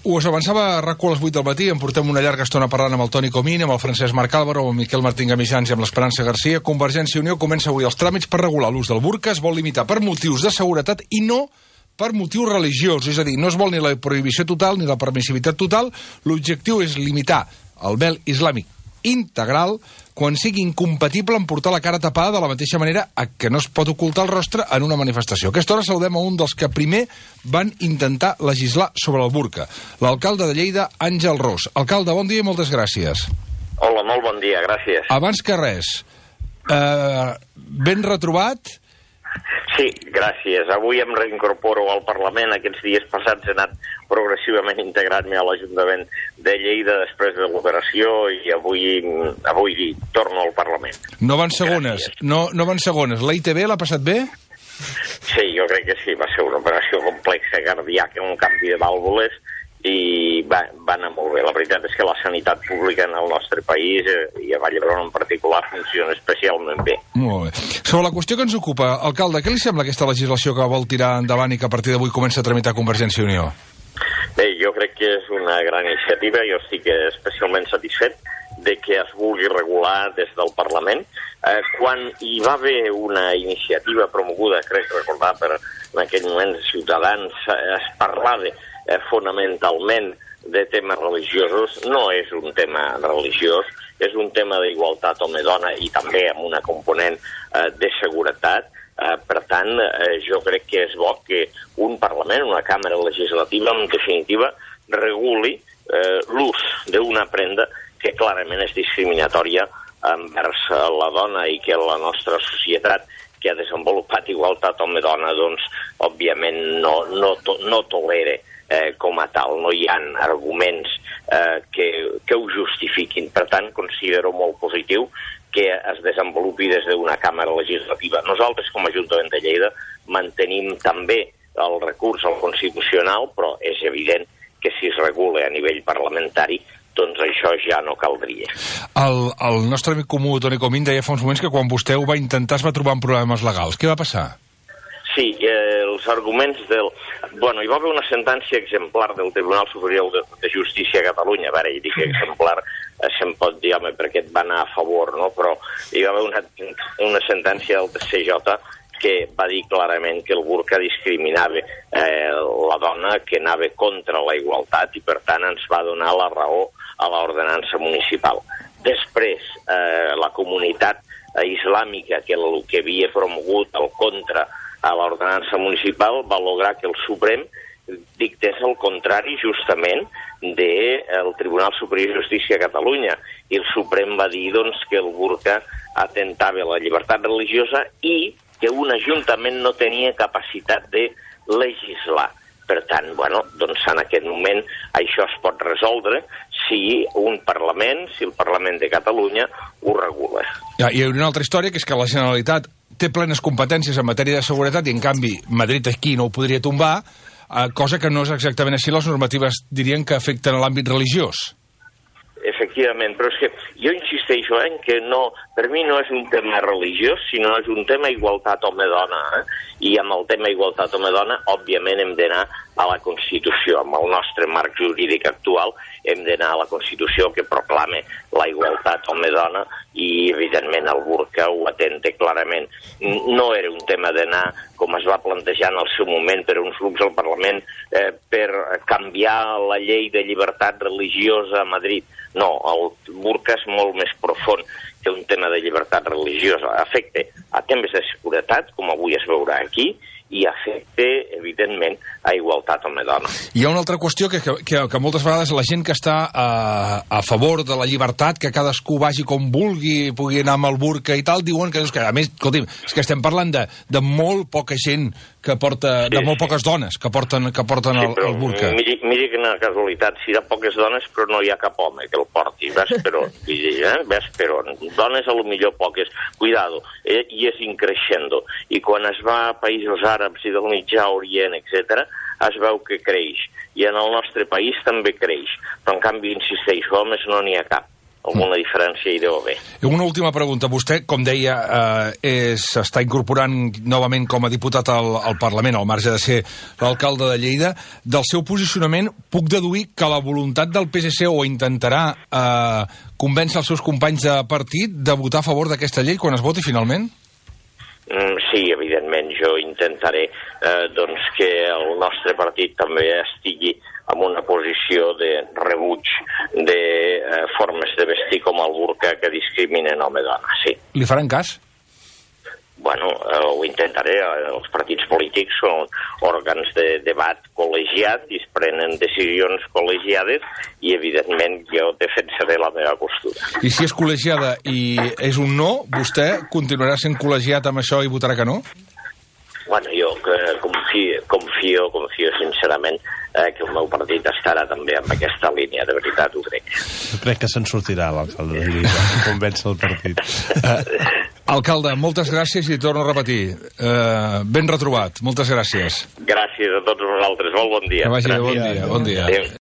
Us avançava a RAC1 a les 8 del matí, en portem una llarga estona parlant amb el Toni Comín, amb el Francesc Marc Álvaro, amb el Miquel Martín Gamijans i amb l'Esperança Garcia. Convergència i Unió comença avui els tràmits per regular l'ús del burca, es vol limitar per motius de seguretat i no per motius religiosos, és a dir, no es vol ni la prohibició total ni la permissivitat total, l'objectiu és limitar el vel islàmic integral quan sigui incompatible amb portar la cara tapada de la mateixa manera que no es pot ocultar el rostre en una manifestació. A aquesta hora saludem a un dels que primer van intentar legislar sobre el burca, l'alcalde de Lleida, Àngel Ros. Alcalde, bon dia i moltes gràcies. Hola, molt bon dia, gràcies. Abans que res, ben retrobat? Sí, gràcies. Avui em reincorporo al Parlament. Aquests dies passats he anat progressivament integrant-me a l'Ajuntament de Lleida després de l'operació i avui torno al Parlament. No van segones, no van segones. L'ITB l'ha passat bé? Sí, jo crec que sí. Va ser una operació complexa, cardíaca, un canvi de vàlvules i va anar molt bé. La veritat és que la sanitat pública en el nostre país i a Vall d'Hebron en particular funciona especialment bé. Molt bé. Sobre la qüestió que ens ocupa, alcalde, què li sembla aquesta legislació que vol tirar endavant i que a partir d'avui comença a tramitar Convergència i Unió? Bé, jo crec que és una gran iniciativa. Jo estic especialment satisfet de que es vulgui regular des del Parlament. Quan hi va haver una iniciativa promoguda, crec recordar per en aquell moment Ciutadans, es parlava fonamentalment de temes religiosos. No és un tema religiós, és un tema d'igualtat home-dona i també amb una component de seguretat. Per tant, jo crec que és bo que un Parlament, una càmera legislativa, en definitiva, reguli l'ús d'una prenda que clarament és discriminatòria envers la dona i que la nostra societat, que ha desenvolupat igualtat home-dona, doncs, òbviament no tolera com a tal. No hi ha arguments que ho justifiquin. Per tant, considero molt positiu que es desenvolupi des d'una càmera legislativa. Nosaltres, com a Ajuntament de Lleida, mantenim també el recurs al Constitucional, però és evident que si es regula a nivell parlamentari, doncs això ja no caldria. El nostre amic comú, Toni Comín, deia fa uns moments que quan vostè ho va intentar es va trobar amb problemes legals. Què va passar? Sí, els arguments del... Bueno, hi va haver una sentència exemplar del Tribunal Superior de Justícia a Catalunya. A veure, i dic exemplar, se'n pot dir, home, perquè et va anar a favor, no? Però hi va haver una sentència del TCJ que va dir clarament que el burca discriminava la dona, que anava contra la igualtat i, per tant, ens va donar la raó a l'ordenança municipal. Després, la comunitat islàmica que havia promogut el contra a l'ordenança municipal va lograr que el Suprem dictés el contrari justament del Tribunal Superior de Justícia a Catalunya, i el Suprem va dir doncs, que el burca atentava la llibertat religiosa i que un ajuntament no tenia capacitat de legislar. Per tant, bueno, doncs en aquest moment això es pot resoldre si el Parlament de Catalunya ho regula. Hi ha una altra història, que és que la Generalitat té plenes competències en matèria de seguretat i, en canvi, Madrid aquí no ho podria tombar, cosa que no és exactament així. Les normatives dirien que afecten l'àmbit religiós. Efectivament, però és que jo insisteixo en que no, per mi no és un tema religiós, sinó és un tema igualtat home-dona. I amb el tema igualtat home-dona, òbviament, hem d'anar a la Constitució. Amb el nostre marc jurídic actual hem d'anar a la Constitució que proclama la igualtat home-dona i, evidentment, el burca ho atenta clarament. No era un tema d'anar, com es va plantejar en el seu moment per uns grups al Parlament, per canviar la llei de llibertat religiosa a Madrid. No, el burca és molt més profund que un tema de llibertat religiosa. Afecta a temes de seguretat, com avui es veurà aquí, i afecta, evidentment, a igualtat home-dona. Hi ha una altra qüestió que moltes vegades la gent que està a favor de la llibertat, que cadascú vagi com vulgui, pugui anar amb el burca i tal, diuen que, a més, escolti'm, és que estem parlant de molt poca gent que porta, de molt poques dones que porten el burca. Miri quina casualitat, si hi ha poques dones però no hi ha cap home que el porti, ves per on, ves per on. Dones a lo millor poques, cuidado, i és increixendo, i quan es va a països àrabs i del Mitjà Orient, etc., es veu que creix, i en el nostre país també creix, però en canvi, insisteixo, homes no n'hi ha cap. alguna diferència hi deu haver. Una última pregunta. Vostè, com deia, s'està incorporant novament com a diputat al Parlament, al marge de ser l'alcalde de Lleida. Del seu posicionament puc deduir que la voluntat del PSC o intentarà convèncer els seus companys de partit de votar a favor d'aquesta llei quan es voti finalment? Sí, evidentment, jo intentaré que el nostre partit també estigui en una posició de rebuig de formes de vestir com el burca que discriminen home-dona, sí. Li faran cas? Bueno, ho intentaré. Els partits polítics són òrgans de debat col·legiat i es prenen decisions col·legiades i, evidentment, jo defensaré la meva postura. I si és col·legiada i és un no, vostè continuarà sent col·legiat amb això i votarà que no? Bueno, jo confio sincerament que el meu partit estarà també en aquesta línia, de veritat ho crec. Jo crec que se'n sortirà l'alcalde de Lleida, convèncer el partit. Alcalde, moltes gràcies i torno a repetir. Ben retrobat, moltes gràcies. Gràcies a tots vosaltres, molt bon dia. Que vagi bé, bon dia.